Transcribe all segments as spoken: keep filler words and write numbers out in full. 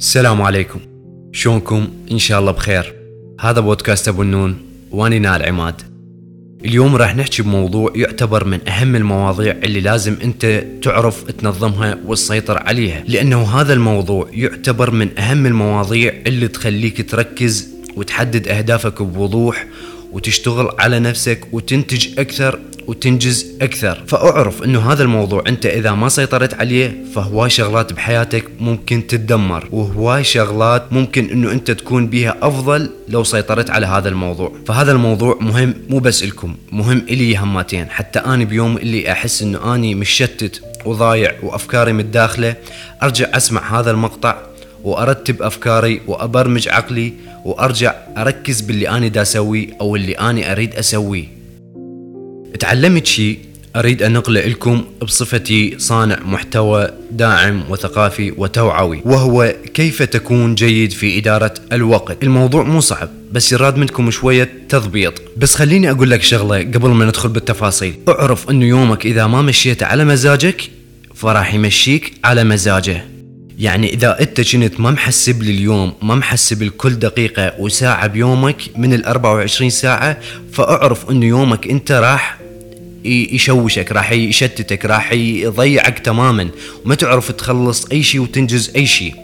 السلام عليكم، شلونكم؟ إن شاء الله بخير. هذا بودكاست أبو النون واني نال عماد. اليوم راح نحكي بموضوع يعتبر من أهم المواضيع اللي لازم أنت تعرف تنظمها وتسيطر عليها، لأنه هذا الموضوع يعتبر من أهم المواضيع اللي تخليك تركز وتحدد أهدافك بوضوح وتشتغل على نفسك وتنتج أكثر وتنجز أكثر. فأعرف أنه هذا الموضوع أنت إذا ما سيطرت عليه فهواي شغلات بحياتك ممكن تتدمر، وهواي شغلات ممكن أنه أنت تكون بيها أفضل لو سيطرت على هذا الموضوع. فهذا الموضوع مهم مو بس لكم، مهم إلي هماتين. حتى أنا بيوم اللي أحس أنه أني مشتت وضايع وأفكاري متداخلة أرجع أسمع هذا المقطع وأرتب أفكاري وأبرمج عقلي وأرجع أركز باللي أنا دا أسوي أو اللي أنا أريد أسويه. تعلمت شيء أريد أن نقله لكم بصفتي صانع محتوى داعم وثقافي وتوعوي، وهو كيف تكون جيد في إدارة الوقت. الموضوع مو صعب بس يراد منكم شوية تضبيط. بس خليني أقول لك شغلة قبل ما ندخل بالتفاصيل. اعرف أنه يومك إذا ما مشيته على مزاجك فراح يمشيك على مزاجه. يعني إذا أنت كنت ما محسب لليوم، ما محسب لكل دقيقة وساعة بيومك من الأربعة وعشرين ساعة، فأعرف أنه يومك أنت راح يشوشك، راح يشتتك، راح يضيعك تماما وما تعرف تخلص أي شيء وتنجز أي شيء.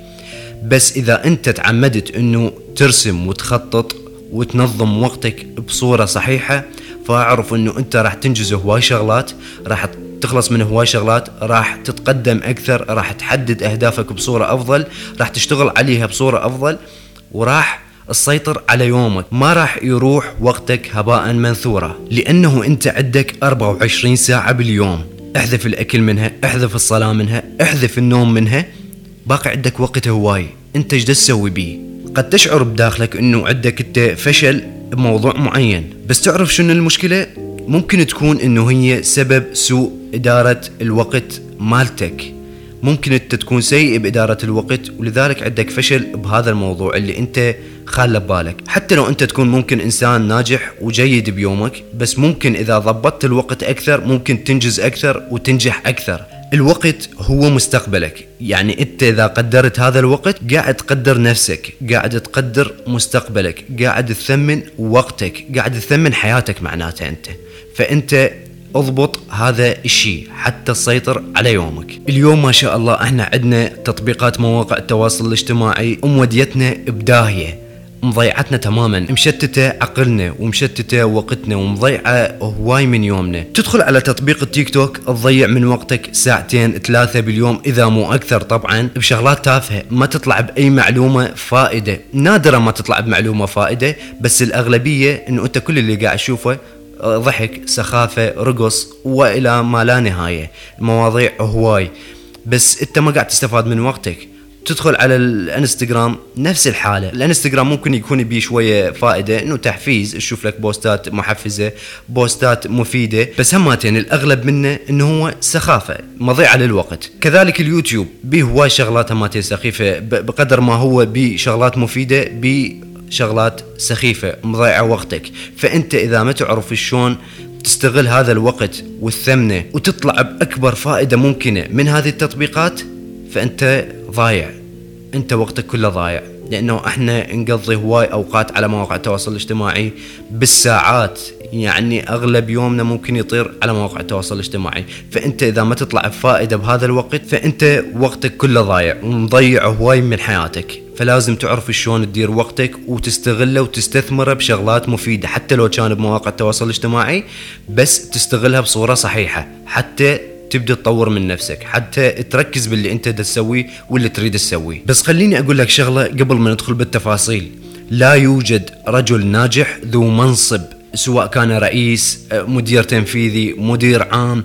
بس إذا أنت تعمدت أنه ترسم وتخطط وتنظم وقتك بصورة صحيحة، فأعرف أنه أنت راح تنجز هواي شغلات، راح تخلص من هواي شغلات، راح تتقدم أكثر، راح تحدد أهدافك بصورة أفضل، راح تشتغل عليها بصورة أفضل، وراح تسيطر على يومك. ما راح يروح وقتك هباء منثورا، لأنه أنت عندك أربعة وعشرين ساعة باليوم. احذف الأكل منها، احذف الصلاة منها، احذف النوم منها، باقي عندك وقت هواي. أنت ايش تسوي بيه؟ قد تشعر بداخلك أنه عندك أنت فشل بموضوع معين، بس تعرف شنو المشكلة؟ ممكن تكون أنه هي سبب سوء إدارة الوقت مالتك. ممكن أنت تكون سيء بإدارة الوقت ولذلك عندك فشل بهذا الموضوع اللي أنت خاله ببالك. حتى لو أنت تكون ممكن إنسان ناجح وجيد بيومك، بس ممكن إذا ضبطت الوقت أكثر ممكن تنجز أكثر وتنجح أكثر. الوقت هو مستقبلك. يعني أنت إذا قدرت هذا الوقت قاعد تقدر نفسك، قاعد تقدر مستقبلك، قاعد تثمن وقتك، قاعد تثمن حياتك معناته أنت. فأنت اضبط هذا الشيء حتى تسيطر على يومك. اليوم ما شاء الله احنا عندنا تطبيقات مواقع التواصل الاجتماعي موديتنا بداهية، مضيعتنا تماما، مشتتة عقلنا ومشتتة وقتنا ومضيعة هواي من يومنا. تدخل على تطبيق التيك توك تضيع من وقتك ساعتين ثلاثة باليوم إذا مو أكثر، طبعا بشغلات تافهة ما تطلع بأي معلومة فائدة. نادرا ما تطلع بمعلومة فائدة، بس الأغلبية إنه أنت كل اللي قاعد تشوفه ضحك، سخافة، رقص وإلى ما لا نهاية. المواضيع هواي بس أنت ما قاعد تستفاد من وقتك. تدخل على الانستغرام نفس الحالة. الانستغرام ممكن يكون بيه شوية فائدة، انه تحفيز، تشوف لك بوستات محفزة، بوستات مفيدة، بس هماتين الاغلب منه انه هو سخافة، مضيعة للوقت. كذلك اليوتيوب بيه هواي شغلات هماتين سخيفة بقدر ما هو بيه شغلات مفيدة، بيه شغلات سخيفة مضيعة وقتك. فأنت إذا ما تعرف شلون تستغل هذا الوقت والثمنة وتطلع بأكبر فائدة ممكنة من هذه التطبيقات، فأنت ضايع، أنت وقتك كله ضايع. لأنه احنا نقضي هواي أوقات على مواقع التواصل الاجتماعي بالساعات، يعني أغلب يومنا ممكن يطير على مواقع التواصل الاجتماعي. فأنت إذا ما تطلع بفائدة بهذا الوقت فأنت وقتك كله ضايع ومضيع هواي من حياتك. فلازم تعرف شلون تدير وقتك وتستغله وتستثمره بشغلات مفيدة، حتى لو كان بمواقع التواصل الاجتماعي، بس تستغلها بصورة صحيحة حتى تبدأ تطور من نفسك، حتى تركز باللي انت تسويه واللي تريد تسويه. بس خليني اقول لك شغلة قبل ما ندخل بالتفاصيل. لا يوجد رجل ناجح ذو منصب، سواء كان رئيس، مدير تنفيذي، مدير عام،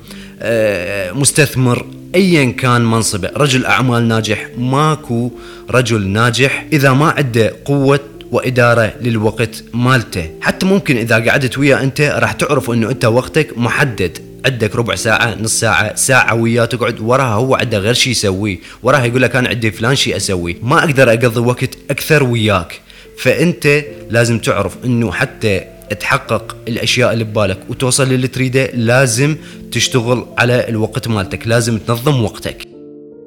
مستثمر، ايا كان منصبه، رجل اعمال ناجح. ماكو رجل ناجح اذا ما عنده قوة وإدارة للوقت مالته. حتى ممكن إذا قعدت وياه أنت راح تعرف أنه أنت وقتك محدد، عندك ربع ساعة، نص ساعة، ساعة وياه تقعد، وراها هو عنده غير شيء يسويه، وراها يقول لك أنا عندي فلان شيء أسويه، ما أقدر أقضي وقت أكثر وياك. فأنت لازم تعرف أنه حتى تحقق الأشياء اللي ببالك وتوصل للي تريده لازم تشتغل على الوقت مالتك، لازم تنظم وقتك.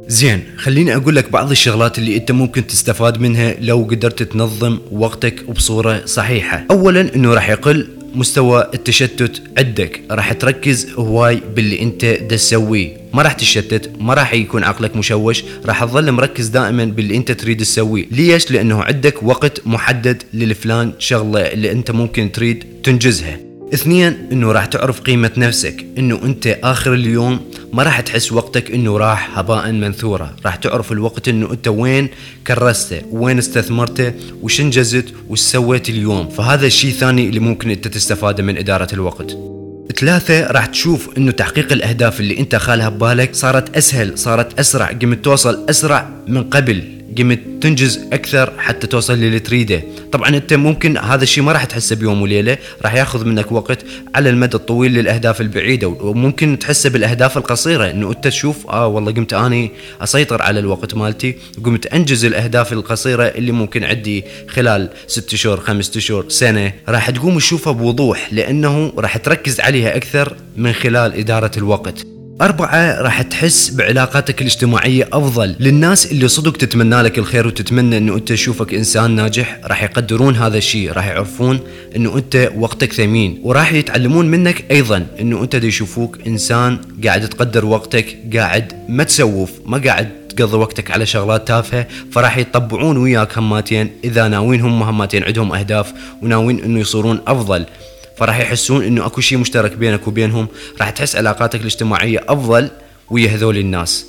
زين، خليني أقول لك بعض الشغلات اللي أنت ممكن تستفاد منها لو قدرت تنظم وقتك بصورة صحيحة. أولا أنه راح يقل مستوى التشتت عندك، راح تركز هواي باللي أنت دا تسويه، ما راح تشتت، ما راح يكون عقلك مشوش، راح تظل مركز دائما باللي أنت تريد تسويه. ليش؟ لأنه عندك وقت محدد للفلان شغلة اللي أنت ممكن تريد تنجزها. اثنين، انه راح تعرف قيمة نفسك، انه انت اخر اليوم ما راح تحس وقتك انه راح هباء منثورا، راح تعرف الوقت انه انت وين كرسته، وين استثمرته، وش انجزت، وش سويت اليوم. فهذا الشيء ثاني اللي ممكن انت تستفاده من ادارة الوقت. ثلاثة، راح تشوف انه تحقيق الاهداف اللي انت خالها ببالك صارت اسهل، صارت اسرع، قمت توصل اسرع من قبل، قمت تنجز اكثر حتى توصل للي تريده. طبعا انت ممكن هذا الشيء ما راح تحسه بيوم وليله، راح ياخذ منك وقت على المدى الطويل للاهداف البعيده، وممكن تحسه بالاهداف القصيره، انه انت تشوف اه والله قمت اني اسيطر على الوقت مالتي، وقمت انجز الاهداف القصيره اللي ممكن عندي خلال ست شهور، خمسة شهور، سنه، راح تقوم تشوفها بوضوح لانه راح تركز عليها اكثر من خلال اداره الوقت. أربعة، راح تحس بعلاقاتك الاجتماعية أفضل، للناس اللي صدق تتمنى لك الخير وتتمنى أنه أنت تشوفك إنسان ناجح، راح يقدرون هذا الشيء، راح يعرفون أنه أنت وقتك ثمين، وراح يتعلمون منك أيضا أنه أنت دي يشوفوك إنسان قاعد تقدر وقتك، قاعد ما تسوف، ما قاعد تقضي وقتك على شغلات تافهة، فراح يطبعون وياك هماتين إذا ناوين هم هماتين عندهم أهداف وناوين أنه يصيرون أفضل، فراح يحسون انه اكو شيء مشترك بينك وبينهم، راح تحس علاقاتك الاجتماعية افضل ويا هذول الناس.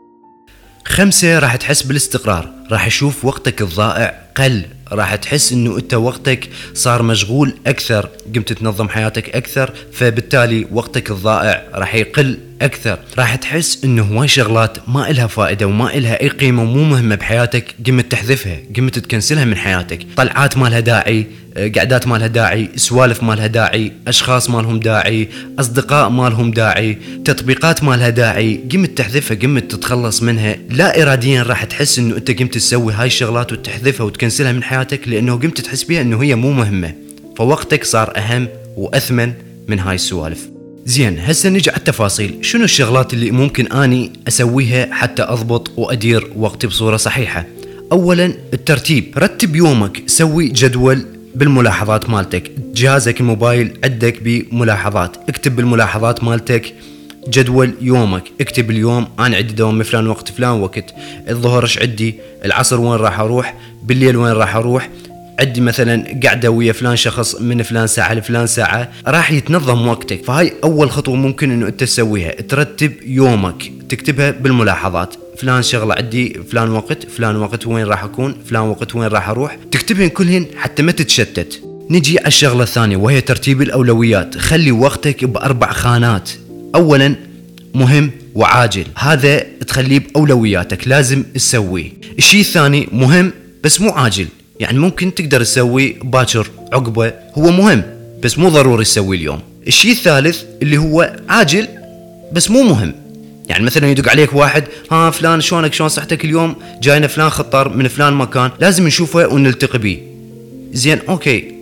خمسة، راح تحس بالاستقرار، راح يشوف وقتك الضائع قل، راح تحس انه انت وقتك صار مشغول اكثر، قمت تنظم حياتك اكثر، فبالتالي وقتك الضائع راح يقل اكثر، راح تحس انه هواي شغلات ما إلها فائدة وما إلها اي قيمة ومو مهمة بحياتك قمت تحذفها، قمت تكنسلها من حياتك، طلعات ما لها داعي، قعدات ما لها داعي، سوالف ما لها داعي، اشخاص ما لهم داعي، اصدقاء ما لهم داعي، تطبيقات ما لها داعي، قمت تحذفها، قمت تتخلص منها. لا اراديا راح تحس انه انت قمت تسوي هاي الشغلات وتحذفها وتكنسلها من حياتك، لانه قمت تحس بها انه هي مو مهمة، فوقتك صار اهم واثمن من هاي السوالف. زين، هسه نجي على التفاصيل، شنو الشغلات اللي ممكن اني اسويها حتى اضبط وادير وقتي بصورة صحيحة؟ اولا الترتيب، رتب يومك، سوي جدول بالملاحظات مالتك، جهازك الموبايل عندك بملاحظات، اكتب بالملاحظات مالتك جدول يومك، اكتب اليوم انا عندي دوام فلان وقت فلان وقت، الظهر ايش عندي، العصر وين راح اروح، بالليل وين راح اروح، عندي مثلا قاعدة ويا فلان شخص من فلان ساعة لفلان ساعة، راح يتنظم وقتك. فهاي اول خطوة ممكن انه انت تسويها، ترتب يومك، تكتبها بالملاحظات، فلان شغلة عندي فلان وقت، فلان وقت وين راح أكون، فلان وقت وين راح أروح، تكتبهن كلهن حتى ما تتشتت. نجي على الشغلة الثانية وهي ترتيب الأولويات، خلي وقتك بأربع خانات، أولا مهم وعاجل، هذا تخليه بأولوياتك لازم تسويه. الشيء الثاني مهم بس مو عاجل، يعني ممكن تقدر تسوي باكر عقبه، هو مهم بس مو ضروري تسوي اليوم. الشيء الثالث اللي هو عاجل بس مو مهم، يعني مثلا يدق عليك واحد، ها فلان شلونك، شلون صحتك اليوم، جاينا فلان خطر من فلان مكان لازم نشوفه ونلتقي بيه. زين اوكي،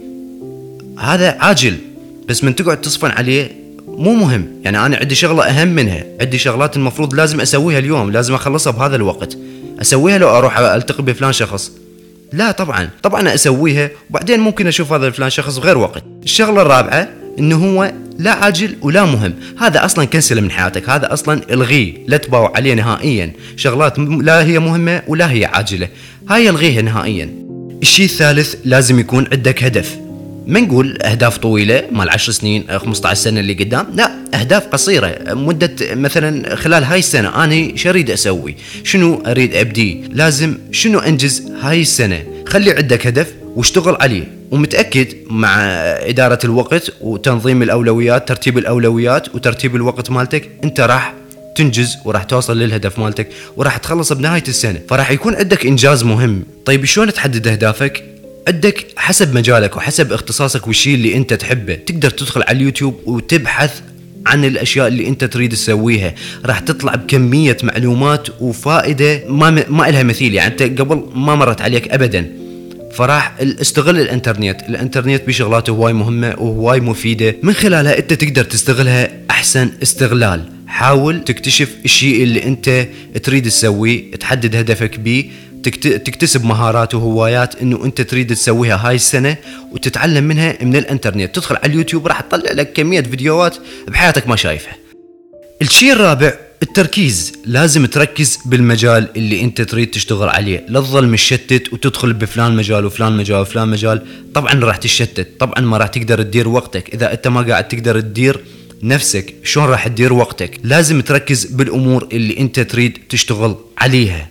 هذا عاجل بس من تقعد تصفن عليه مو مهم، يعني انا عندي شغله اهم منها، عندي شغلات المفروض لازم اسويها اليوم، لازم اخلصها بهذا الوقت، اسويها لو اروح التقي بفلان شخص؟ لا طبعا طبعا اسويها وبعدين ممكن اشوف هذا فلان شخص بغير وقت. الشغله الرابعه انه هو لا عاجل ولا مهم، هذا اصلا كنسله من حياتك، هذا اصلا الغيه، لا تباوع عليه نهائيا، شغلات لا هي مهمه ولا هي عاجله، هاي الغيها نهائيا. الشيء الثالث لازم يكون عندك هدف، ما نقول اهداف طويله مال عشر سنين خمسة عشر سنه اللي قدام، لا اهداف قصيره، مده مثلا خلال هاي السنه انا شو اريد اسوي، شنو اريد ابدي، لازم شنو انجز هاي السنه، خلي عندك هدف واشتغل عليه، ومتأكد مع إدارة الوقت وتنظيم الأولويات، ترتيب الأولويات وترتيب الوقت مالتك، أنت راح تنجز وراح توصل للهدف مالتك وراح تخلص بنهاية السنة، فراح يكون عندك إنجاز مهم. طيب شلون تحدد أهدافك؟ عندك حسب مجالك وحسب اختصاصك والشيء اللي أنت تحبه، تقدر تدخل على اليوتيوب وتبحث عن الأشياء اللي أنت تريد تسويها، راح تطلع بكمية معلومات وفائدة ما م... ما إلها مثيل، يعني أنت قبل ما مرت عليك أبداً. فراح استغل الانترنت، الانترنت بشغلاته هواي مهمة وهواي مفيدة، من خلالها انت تقدر تستغلها احسن استغلال حاول تكتشف الشيء اللي انت تريد تسويه، تحدد هدفك بيه، تكتسب مهارات وهوايات انه انت تريد تسويها هاي السنة وتتعلم منها من الانترنت. تدخل على اليوتيوب راح تطلع لك كمية فيديوهات بحياتك ما شايفها. الشيء الرابع التركيز. لازم تركز بالمجال اللي انت تريد تشتغل عليه، لا تظل مشتت وتدخل بفلان مجال وفلان مجال وفلان مجال. طبعا راح تشتت، طبعا ما راح تقدر تدير وقتك. اذا انت ما قاعد تقدر تدير نفسك شلون راح تدير وقتك؟ لازم تركز بالامور اللي انت تريد تشتغل عليها.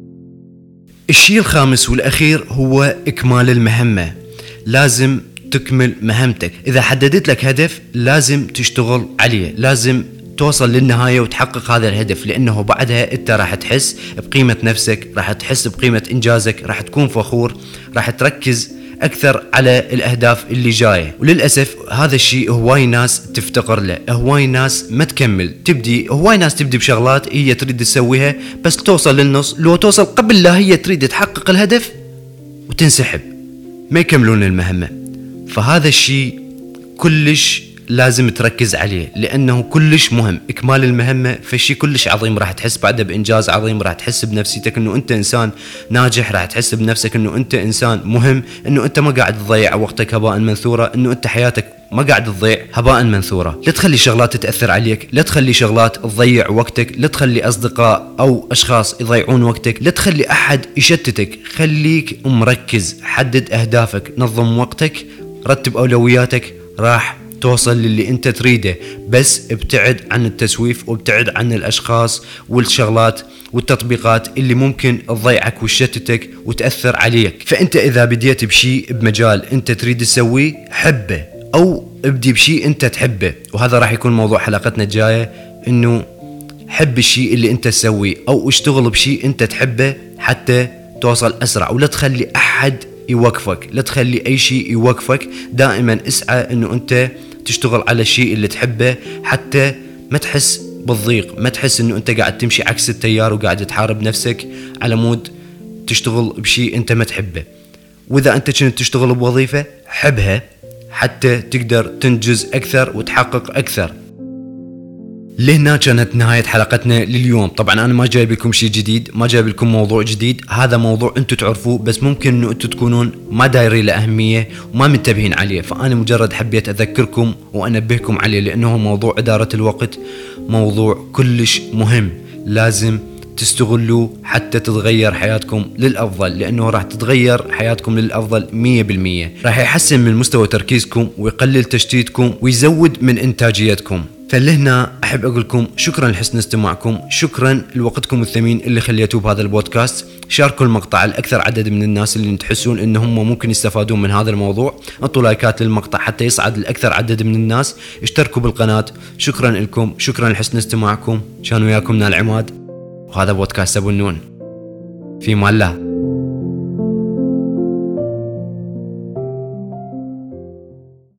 الشيء الخامس والاخير هو اكمال المهمة. لازم تكمل مهمتك. اذا حددت لك هدف لازم تشتغل عليه، لازم توصل للنهاية وتحقق هذا الهدف، لأنه بعدها أنت راح تحس بقيمة نفسك، راح تحس بقيمة إنجازك، راح تكون فخور، راح تركز أكثر على الأهداف اللي جاية. وللأسف هذا الشيء هواي ناس تفتقر له، هواي ناس ما تكمل، تبدي هواي ناس تبدي بشغلات هي تريد تسويها بس توصل للنص، لو توصل قبل لا هي تريد تحقق الهدف وتنسحب، ما يكملون المهمة. فهذا الشيء كلش لازم تركز عليه، لأنه كلش مهم إكمال المهمة. فشي كلش عظيم، راح تحس بعده بإنجاز عظيم، راح تحس بنفسيتك أنه أنت إنسان ناجح، راح تحس بنفسك أنه أنت إنسان مهم، أنه أنت ما قاعد تضيع وقتك هباء منثورة، أنه أنت حياتك ما قاعد تضيع هباء منثورة. لا تخلي شغلات تتأثر عليك، لا تخلي شغلات تضيع وقتك، لا تخلي أصدقاء أو أشخاص يضيعون وقتك، لا تخلي أحد يشتتك. خليك مركز، حدد أهدافك، نظم وقتك، رتب أولوياتك، راح توصل للي انت تريده. بس ابتعد عن التسويف وابتعد عن الاشخاص والشغلات والتطبيقات اللي ممكن تضيعك وتشتتك وتأثر عليك. فانت اذا بديت بشيء بمجال انت تريد تسويه حبه، او ابدي بشيء انت تحبه. وهذا راح يكون موضوع حلقتنا الجاية، انه حب الشيء اللي انت تسويه او اشتغل بشيء انت تحبه حتى توصل اسرع. ولا تخلي احد يوقفك، لا تخلي اي شيء يوقفك. دائما اسعى انه انت تشتغل على الشيء اللي تحبه حتى ما تحس بالضيق، ما تحس انه انت قاعد تمشي عكس التيار وقاعد تحارب نفسك على مود تشتغل بشيء انت ما تحبه. واذا انت كنت تشتغل بوظيفة حبها حتى تقدر تنجز اكثر وتحقق اكثر. لهنا كانت نهاية حلقتنا لليوم. طبعا انا ما جايب لكم شيء جديد، ما جايب لكم موضوع جديد، هذا موضوع انتم تعرفوه بس ممكن انه انتم تكونون ما دايرين له اهمية وما منتبهين عليه. فانا مجرد حبيت اذكركم وانبهكم عليه، لانه موضوع ادارة الوقت موضوع كلش مهم، لازم تستغلوه حتى تتغير حياتكم للأفضل، لأنه راح تتغير حياتكم للأفضل مية بالمية. راح يحسن من مستوى تركيزكم ويقلل تشتيتكم ويزود من إنتاجيتكم. فلهنا أحب أقول لكم شكرا لحسن استماعكم، شكرا لوقتكم الثمين اللي خليتوه بهذا البودكاست. شاركوا المقطع لأكثر عدد من الناس اللي تحسون إنهم ممكن يستفادون من هذا الموضوع. اعطوا لايكات للمقطع حتى يصعد لأكثر عدد من الناس. اشتركوا بالقناة. شكرا لكم، شكرا لحسن استماعكم. كان وياكم نال عماد، وهذا بودكاست أبو النون. في مال الله.